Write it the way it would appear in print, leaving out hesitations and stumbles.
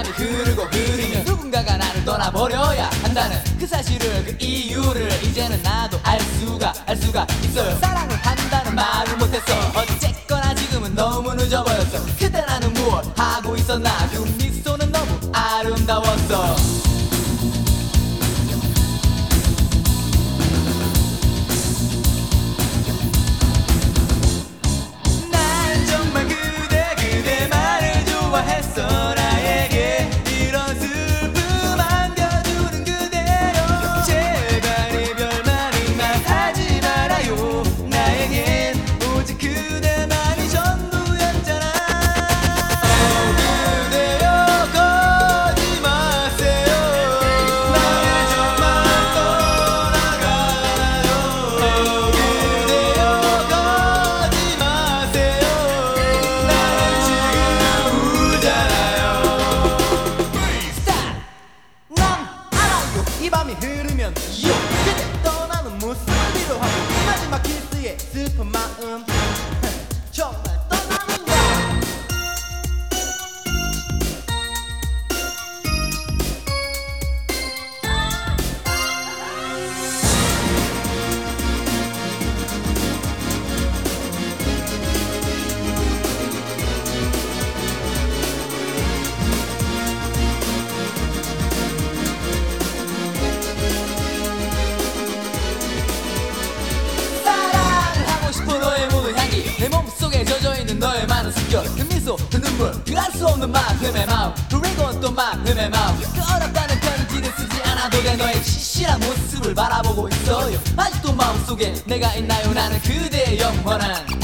밤이 흐르면 누군가가 나를 떠나버려야 한다는 그 사실을, 그 이유를 이제는 나도 알 수가 있어요. 사랑을 한다는 말을 못했어. 어쨌거나 지금은 너무 늦어버렸어. 그때 나는 무엇 하고 있었나. 그 미소는 너무 아름다웠어. 난 정말 그대만을 좋아했어. 나에게 이런 슬픔 안겨주는 그대여. 제발 이별만은 하지 말아요. 나에겐 오직 그대만이 전부였잖아. 그대여 가지 마세요. 나를 정말 떠나가요. 그대여 가지 마세요. 나는 지금 울잖아요. 스탑! 난 알아요. 이 밤이 흐르면 그대 떠나는 모습을 위로하고 마지막 키스의 슬픈 마음 정말 떠나는가. 사랑을 하고 싶어. 너의 모든 향기 내 몸속에 젖어있는 너의 많은 숨결, 그 미소, 그 눈물, 그 알 수 없는 만큼의 마음, 그리고 또 만큼의 마음. 그 어렵다는 편지를 쓰지 않아도 돼. 너의 시시한 모습을 바라보고 있어요. 아직도 마음속에 내가 있나요. 나는 그대의 영원한